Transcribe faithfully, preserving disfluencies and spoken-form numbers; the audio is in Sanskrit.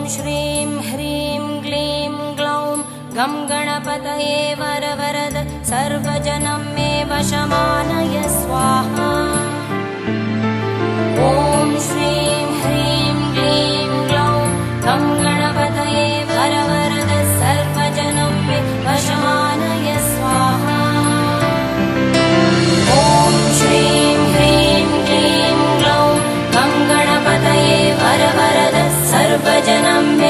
श्रीं ह्रीं क्लीं ग्लौं गं गणपतये वरवरद सर्वजनं मे वशमानय स्वाहा। ॐ श्रीं ह्रीं क्लीं ग्लौं गं गणपतये वरवरद सर्वजनं मे वशमानय स्वाहा। ॐ श्रीं ह्रीं क्लीं ग्लौं गं गणपतये वरवरद सर्वजनं मे